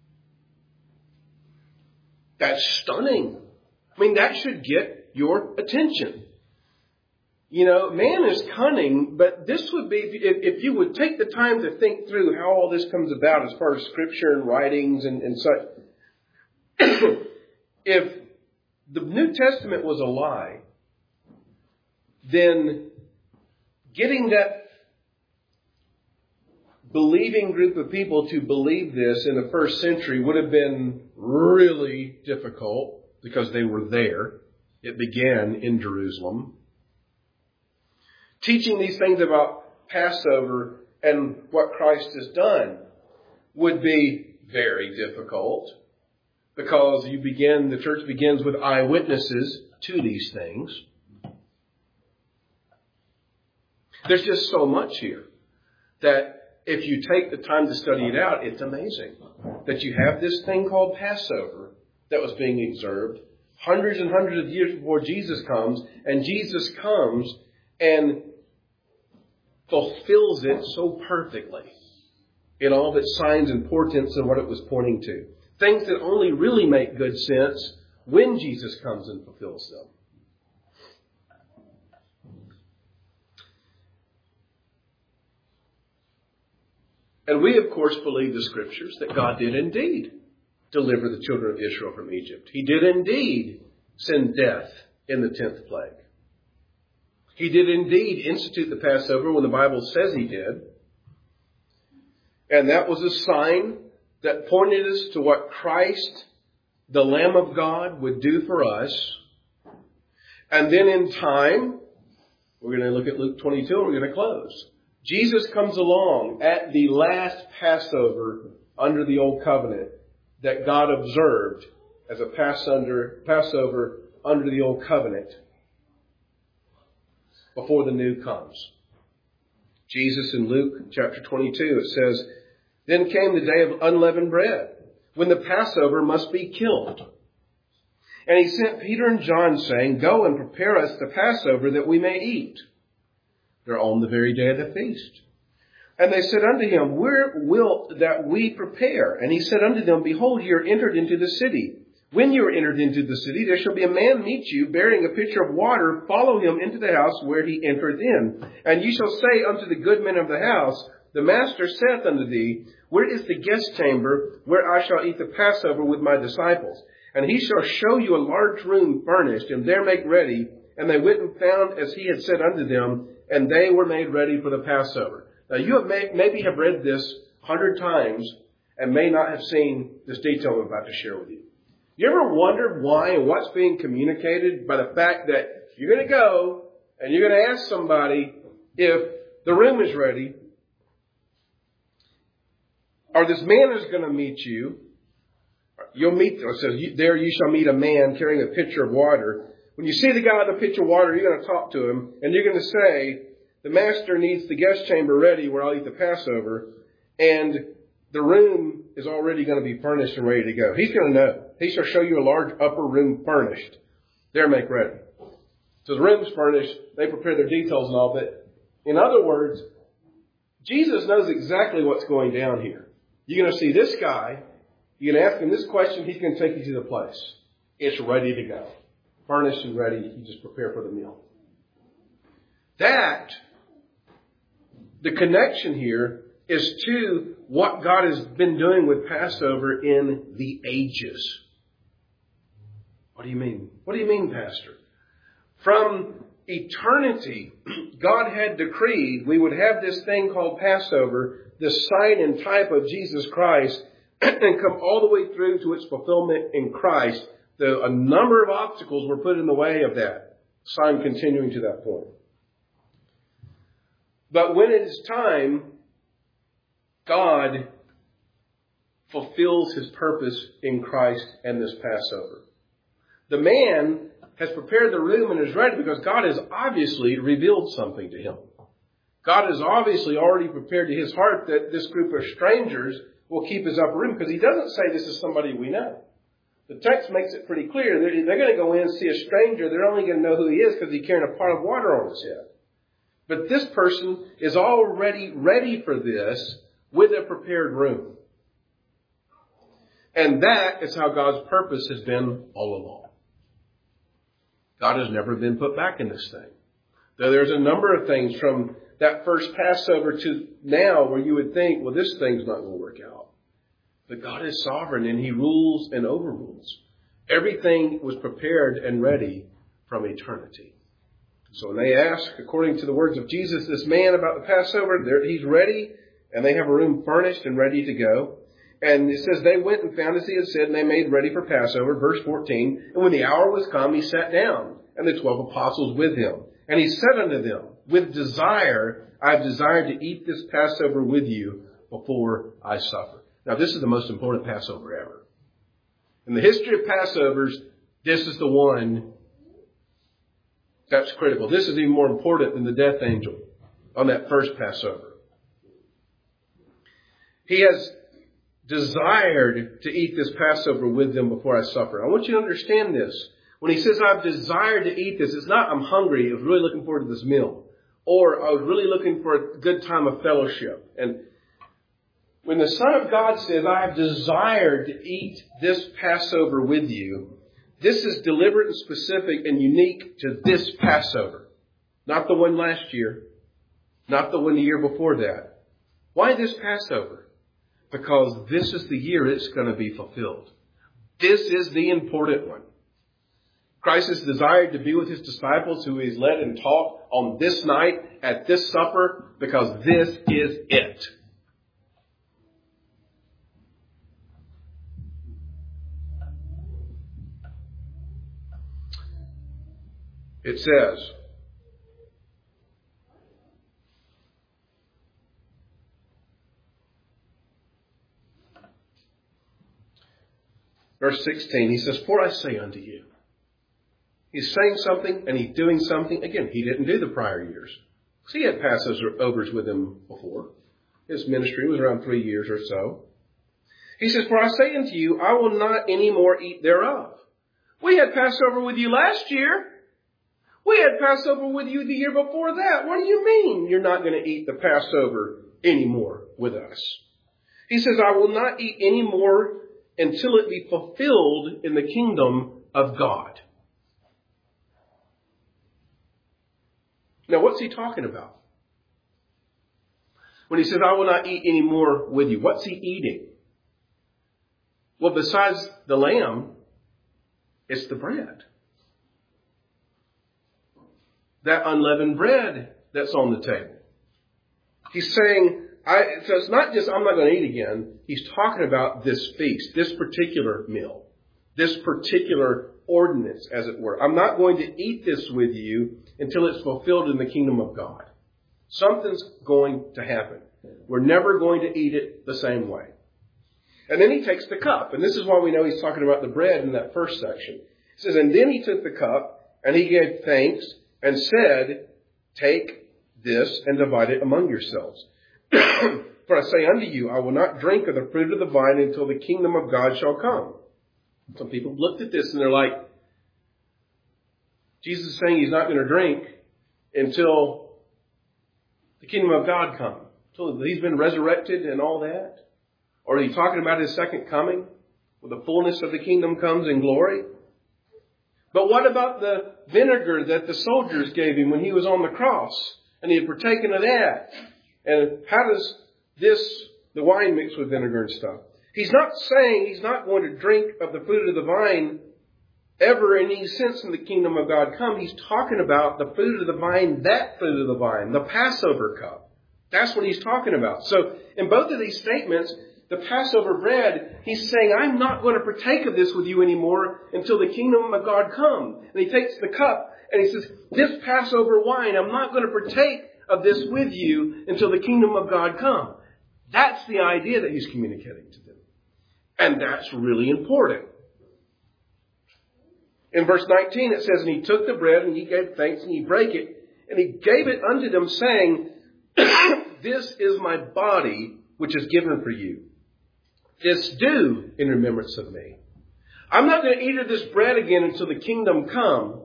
Speaker 1: That's stunning. I mean, that should get your attention. You know, man is cunning, but this would be, if, if you would take the time to think through how all this comes about as far as scripture and writings and, and such. If the New Testament was a lie, then getting that believing group of people to believe this in the first century would have been really difficult because they were there. It began in Jerusalem. Teaching these things about Passover and what Christ has done would be very difficult because you begin, the church begins with eyewitnesses to these things. There's just so much here that if you take the time to study it out, it's amazing that you have this thing called Passover that was being observed hundreds and hundreds of years before Jesus comes, and Jesus comes and fulfills it so perfectly in all of its signs and portents and what it was pointing to. Things that only really make good sense when Jesus comes and fulfills them. And we, of course, believe the Scriptures that God did indeed deliver the children of Israel from Egypt. He did indeed send death in the tenth plague. He did indeed institute the Passover when the Bible says he did. And that was a sign that pointed us to what Christ, the Lamb of God, would do for us. And then in time, we're going to look at Luke twenty-two and we're going to close. Jesus comes along at the last Passover under the Old Covenant that God observed as a Passover under the Old Covenant before the new comes. Jesus in Luke chapter twenty-two, it says, "Then came the day of unleavened bread, when the Passover must be killed. And he sent Peter and John, saying, Go and prepare us the Passover that we may eat. They're on the very day of the feast. And they said unto him, Where wilt that we prepare? And he said unto them, Behold, ye are entered into the city. When you are entered into the city, there shall be a man meet you, bearing a pitcher of water. Follow him into the house where he entereth in. And ye shall say unto the good men of the house, The master saith unto thee, Where is the guest chamber, where I shall eat the Passover with my disciples? And he shall show you a large room furnished, and there make ready. And they went and found as he had said unto them, and they were made ready for the Passover." Now you have may, maybe have read this a hundred times and may not have seen this detail I'm about to share with you. You ever wondered why and what's being communicated by the fact that you're going to go and you're going to ask somebody if the room is ready, or this man is going to meet you? You'll meet, it says, there you shall meet a man carrying a pitcher of water. When you see the guy with the pitcher of water, you're going to talk to him, and you're going to say, the master needs the guest chamber ready where I'll eat the Passover, and the room is already going to be furnished and ready to go. He's going to know. He shall show you a large upper room furnished. There make ready. So the room's furnished. They prepare their details and all, but in other words, Jesus knows exactly what's going down here. You're going to see this guy. You're going to ask him this question. He's going to take you to the place. It's ready to go. Furnished and ready. You just prepare for the meal. That, the connection here, is to what God has been doing with Passover in the ages. What do you mean? What do you mean, Pastor? From eternity, God had decreed we would have this thing called Passover, this sign and type of Jesus Christ, and come all the way through to its fulfillment in Christ. The, a number of obstacles were put in the way of that. So I'm continuing to that point. But when it is time, God fulfills his purpose in Christ and this Passover. The man has prepared the room and is ready because God has obviously revealed something to him. God has obviously already prepared to his heart that this group of strangers will keep his upper room, because he doesn't say this is somebody we know. The text makes it pretty clear. They're, they're going to go in and see a stranger. They're only going to know who he is because he's carrying a pot of water on his head. But this person is already ready for this with a prepared room. And that is how God's purpose has been all along. God has never been put back in this thing. Though there's a number of things from that first Passover to now where you would think, well, this thing's not going to work out. But God is sovereign and he rules and overrules. Everything was prepared and ready from eternity. So when they ask, according to the words of Jesus, this man about the Passover, he's ready and they have a room furnished and ready to go. And it says they went and found as he had said, and they made ready for Passover. Verse fourteen, and when the hour was come, he sat down, and the twelve apostles with him. And he said unto them, with desire, I have desired to eat this Passover with you before I suffer. Now, this is the most important Passover ever. In the history of Passovers, this is the one that's critical. This is even more important than the death angel on that first Passover. He has desired to eat this Passover with them before I suffer. I want you to understand this. When he says, I've desired to eat this, it's not I'm hungry, I was really looking forward to this meal. Or I was really looking for a good time of fellowship. And when the Son of God says, I have desired to eat this Passover with you, this is deliberate and specific and unique to this Passover. Not the one last year. Not the one the year before that. Why this Passover? Because this is the year it's going to be fulfilled. This is the important one. Christ has desired to be with his disciples who he's led and taught on this night at this supper because this is it. It says, verse sixteen, he says, for I say unto you. He's saying something and he's doing something. Again, he didn't do the prior years. Because he had Passovers with him before. His ministry was around three years or so. He says, for I say unto you, I will not any more eat thereof. We had Passover with you last year. We had Passover with you the year before that. What do you mean you're not going to eat the Passover anymore with us? He says, I will not eat any more until it be fulfilled in the kingdom of God. Now, what's he talking about? When he says, I will not eat any more with you, what's he eating? Well, besides the lamb, it's the bread. That unleavened bread that's on the table. He's saying, I, so it's not just, I'm not going to eat again. He's talking about this feast, this particular meal, this particular ordinance, as it were. I'm not going to eat this with you until it's fulfilled in the kingdom of God. Something's going to happen. We're never going to eat it the same way. And then he takes the cup. And this is why we know he's talking about the bread in that first section. He says, and then he took the cup and he gave thanks and said, take this and divide it among yourselves. For I say unto you, I will not drink of the fruit of the vine until the kingdom of God shall come. Some people looked at this and they're like, Jesus is saying he's not going to drink until the kingdom of God comes. Until he's been resurrected and all that. Or are you talking about his second coming? Where the fullness of the kingdom comes in glory? But what about the vinegar that the soldiers gave him when he was on the cross? And he had partaken of that. And how does this, the wine mix with vinegar and stuff? He's not saying he's not going to drink of the fruit of the vine ever in any sense in the kingdom of God come. He's talking about the fruit of the vine, that fruit of the vine, the Passover cup. That's what he's talking about. So in both of these statements, the Passover bread, he's saying, I'm not going to partake of this with you anymore until the kingdom of God come. And he takes the cup and he says, this Passover wine, I'm not going to partake of this with you until the kingdom of God come. That's the idea that he's communicating to them. And that's really important. In verse nineteen, it says, and he took the bread and he gave thanks and he brake it and he gave it unto them saying, this is my body which is given for you. This do in remembrance of me. I'm not going to eat of this bread again until the kingdom come.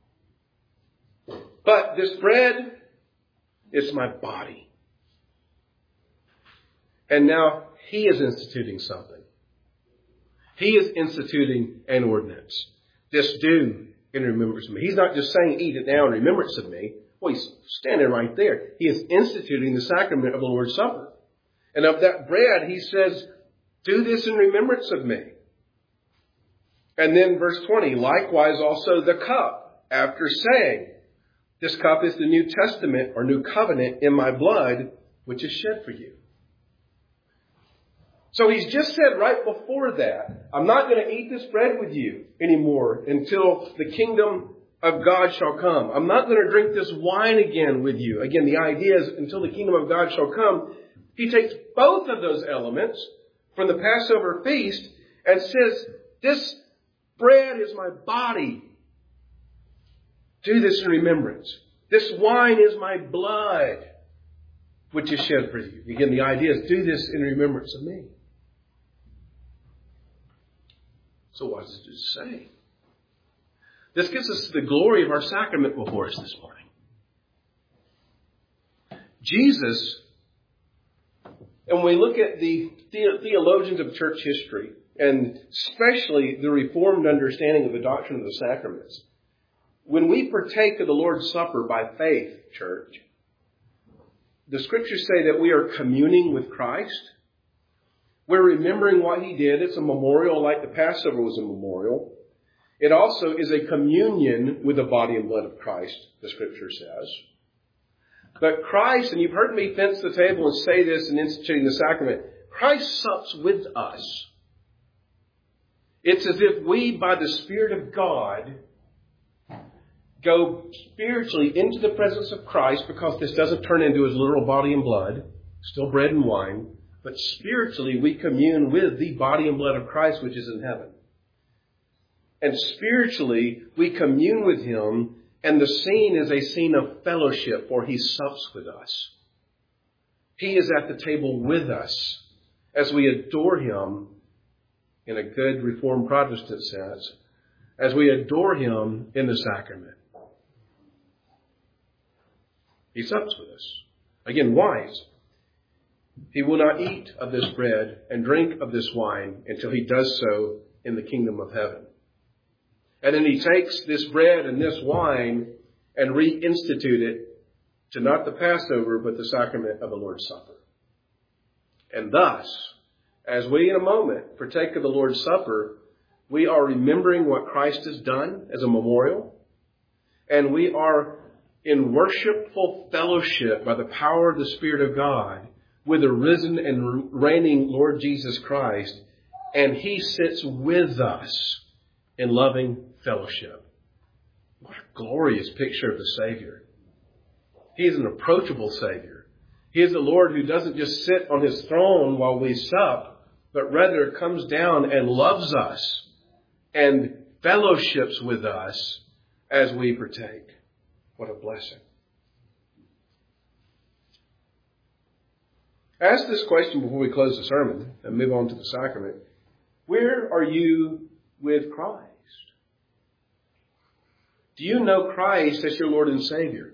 Speaker 1: But this bread is my body. And now he is instituting something. He is instituting an ordinance. This do in remembrance of me. He's not just saying eat it now in remembrance of me. Well, he's standing right there. He is instituting the sacrament of the Lord's Supper. And of that bread, he says, do this in remembrance of me. And then verse twenty, likewise also the cup, after saying, this cup is the New Testament or New Covenant in my blood, which is shed for you. So he's just said right before that, I'm not going to eat this bread with you anymore until the kingdom of God shall come. I'm not going to drink this wine again with you. Again, the idea is until the kingdom of God shall come. He takes both of those elements from the Passover feast and says, this bread is my body. Do this in remembrance. This wine is my blood, which is shed for you. Again, the idea is do this in remembrance of me. So what does it say? This gives us the glory of our sacrament before us this morning. Jesus, and when we look at the theologians of church history, and especially the Reformed understanding of the doctrine of the sacraments, when we partake of the Lord's Supper by faith, church, the Scriptures say that we are communing with Christ. We're remembering what He did. It's a memorial like the Passover was a memorial. It also is a communion with the body and blood of Christ, the Scripture says. But Christ, and you've heard me fence the table and say this in instituting the sacrament, Christ sups with us. It's as if we, by the Spirit of God, go spiritually into the presence of Christ, because this doesn't turn into His literal body and blood, still bread and wine, but spiritually we commune with the body and blood of Christ which is in heaven. And spiritually we commune with Him, and the scene is a scene of fellowship, for He sups with us. He is at the table with us as we adore Him, in a good Reformed Protestant sense, as we adore Him in the sacrament. He sups with us. Again, wise. He will not eat of this bread and drink of this wine until He does so in the kingdom of heaven. And then He takes this bread and this wine and reinstitute it to not the Passover, but the sacrament of the Lord's Supper. And thus, as we in a moment partake of the Lord's Supper, we are remembering what Christ has done as a memorial. And we are in worshipful fellowship by the power of the Spirit of God with the risen and reigning Lord Jesus Christ. And He sits with us in loving fellowship. What a glorious picture of the Savior. He is an approachable Savior. He is the Lord who doesn't just sit on His throne while we sup, but rather comes down and loves us and fellowships with us as we partake. What a blessing. Ask this question before we close the sermon and move on to the sacrament. Where are you with Christ? Do you know Christ as your Lord and Savior?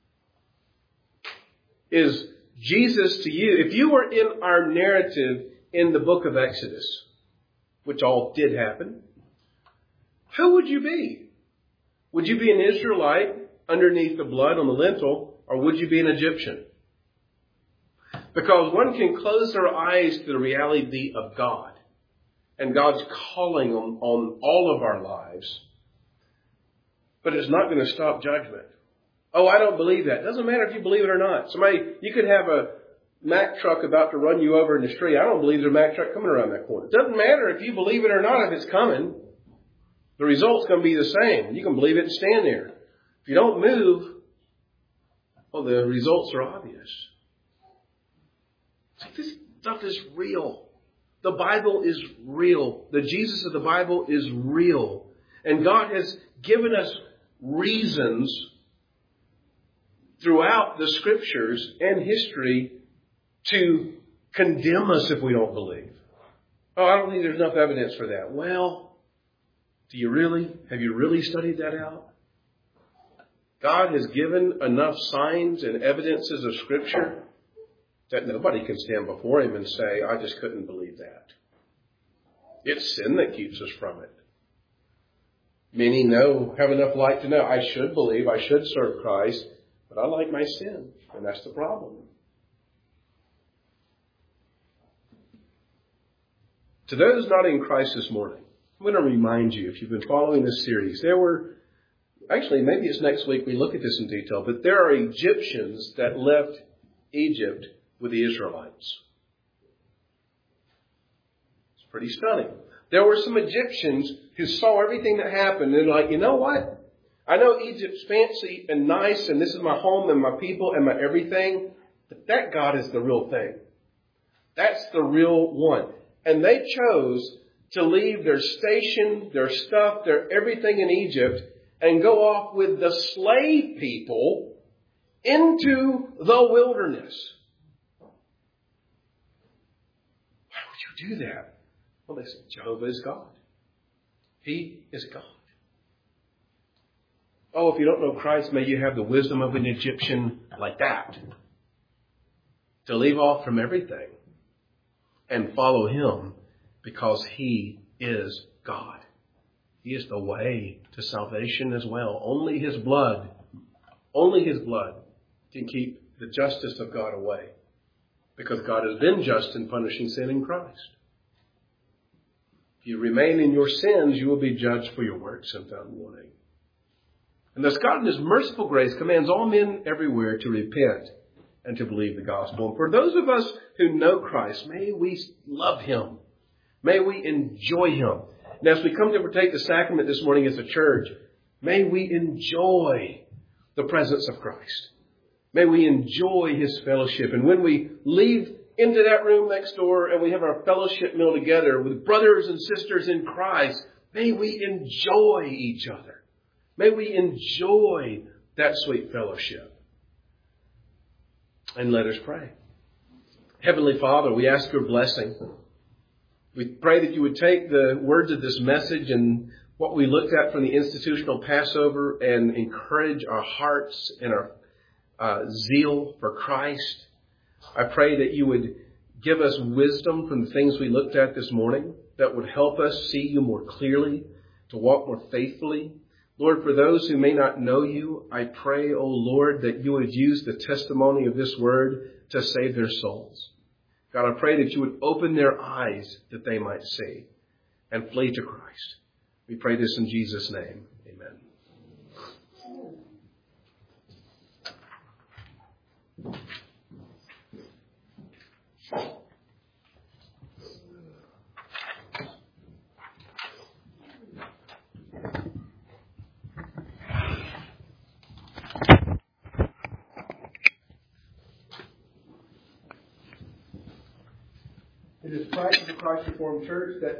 Speaker 1: Is Jesus to you, if you were in our narrative in the book of Exodus, which all did happen, who would you be? Would you be an Israelite underneath the blood on the lintel, or would you be an Egyptian? Because one can close their eyes to the reality of God and God's calling on, on all of our lives, but it's not going to stop judgment. Oh, I don't believe that. It doesn't matter if you believe it or not. Somebody, you could have a Mack truck about to run you over in the street. I don't believe there's a Mack truck coming around that corner. It doesn't matter if you believe it or not if it's coming. The result's going to be the same. You can believe it and stand there. If you don't move, well, the results are obvious. See, this stuff is real. The Bible is real. The Jesus of the Bible is real. And God has given us reasons throughout the Scriptures and history to condemn us if we don't believe. Oh, I don't think there's enough evidence for that. Well, do you really? Have you really studied that out? God has given enough signs and evidences of Scripture that nobody can stand before Him and say, I just couldn't believe that. It's sin that keeps us from it. Many know, have enough light to know, I should believe, I should serve Christ, but I like my sin, and that's the problem. To those not in Christ this morning, I'm going to remind you, if you've been following this series, there were, actually maybe it's next week we look at this in detail, but there are Egyptians that left Egypt with the Israelites. It's pretty stunning. There were some Egyptians who saw everything that happened and they're like, you know what? I know Egypt's fancy and nice and this is my home and my people and my everything, but that God is the real thing. That's the real one. And they chose to leave their station, their stuff, their everything in Egypt and go off with the slave people into the wilderness. Why would you do that? Well, they said, Jehovah is God. He is God. Oh, if you don't know Christ, may you have the wisdom of an Egyptian like that. to leave off from everything and follow him because he is God. He is the way to salvation as well. Only his blood, only his blood can keep the justice of God away, because God has been just in punishing sin in Christ. If you remain in your sins, you will be judged for your works and found wanting. And thus God in his merciful grace commands all men everywhere to repent and to believe the gospel. And for those of us who know Christ, may we love him. May we enjoy him. And as we come to partake the sacrament this morning as a church, may we enjoy the presence of Christ. May we enjoy his fellowship. And when we leave into that room next door and we have our fellowship meal together with brothers and sisters in Christ, may we enjoy each other. May we enjoy that sweet fellowship. And let us pray. Heavenly Father, we ask your blessing. We pray that you would take the words of this message and what we looked at from the institutional Passover and encourage our hearts and our uh, zeal for Christ. I pray that you would give us wisdom from the things we looked at this morning that would help us see you more clearly, to walk more faithfully. Lord, for those who may not know you, I pray, O Lord, that you would use the testimony of this word to save their souls. God, I pray that you would open their eyes that they might see and flee to Christ. We pray this in Jesus' name. Amen. It is practice of Christ Reformed Church that